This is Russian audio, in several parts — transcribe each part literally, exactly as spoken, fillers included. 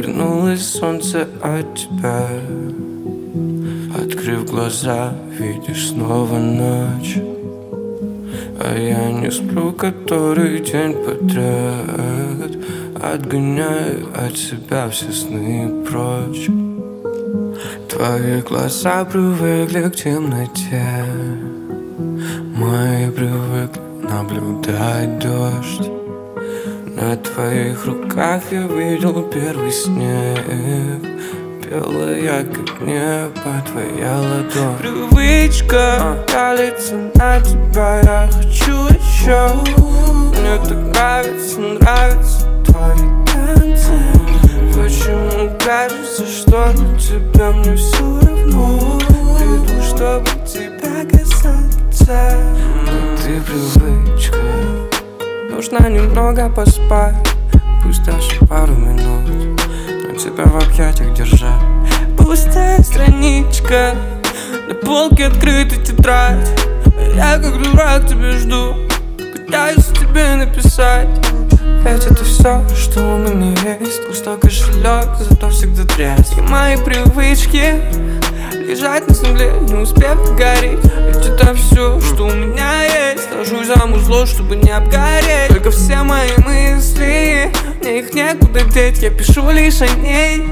Вернулось солнце от тебя. Открыв глаза, видишь снова ночь. А я не сплю который день подряд. Отгоняю от себя все сны прочь. Твои глаза привыкли к темноте. Мои привыкли наблюдать дождь. На твоих руках я видел первый снег. Белая, как небо, твоя ладонь. Привычка пялится на тебя, я хочу еще. Мне так нравится, нравятся твои танцы. Почему кажется, что на тебя мне все равно? Приду, чтобы тебя касаться. Но ты привычка. Нужно немного поспать, пусть даже пару минут, но тебя в объятиях держать. Пустая страничка, на полке открыта тетрадь. Я как дурак тебя жду, пытаюсь тебе написать. Ведь это все, что у меня есть. Пустой кошелек, зато всегда трезв. И мои привычки лежать на земле, не успев догореть. Ведь это все, что у меня есть. Сажусь за музло, чтобы не обгореть. Только все мои мысли, мне их некуда деть. Я пишу лишь о ней.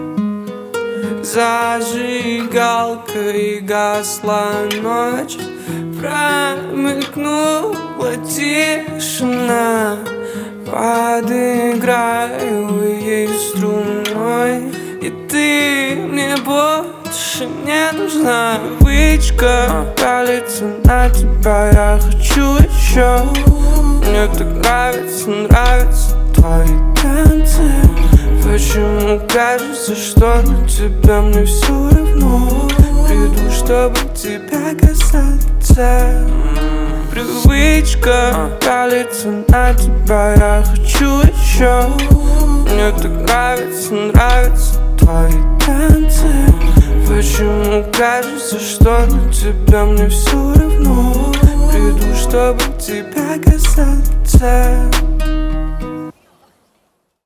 Зажигалкой гасла ночь, промелькнула тишина. Подыграю ей струной, и ты мне больше не нужна. Привычка пялится на тебя, я хочу еще. Мне так нравится, нравятся твои танцы. Почему кажется, что на тебя мне все равно? Приду, чтобы тебя касаться. Привычка пялится на тебя, я хочу еще. Мне так нравится, нравятся твои танцы. Почему кажется, что на тебя мне все равно? Приду, чтобы тебя касаться.